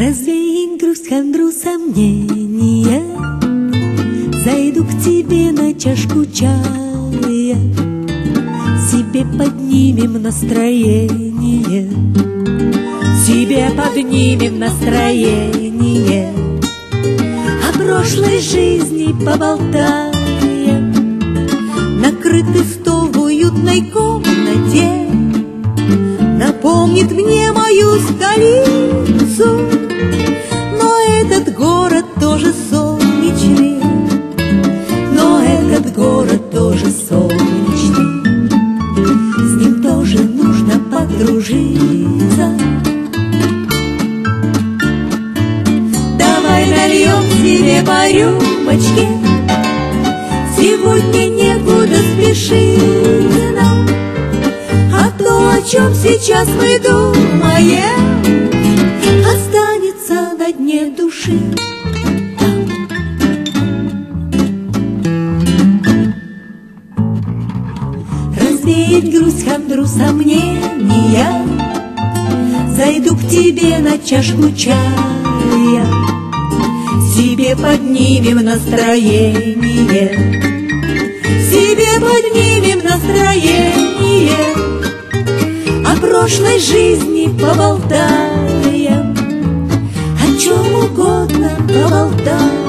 Развеять грусть, хандру, сомнения. Зайду к тебе на чашку чая, себе поднимем настроение, себе поднимем настроение. О прошлой жизни поболтаем, накрытый стол в уютной комнате напомнит мне мою столицу. Но этот город тоже солнечный, но этот город тоже солнечный. С ним тоже нужно подружиться. Давай нальем себе по рюмочке, сегодня некуда спешить нам. А то, о чем сейчас мы думаем, останется на дне души. Развеять грусть, хандру, сомнения. Зайду к тебе на чашку чая, себе поднимем настроение, себе поднимем настроение. О прошлой жизни поболтаем, о чем угодно поболтаем.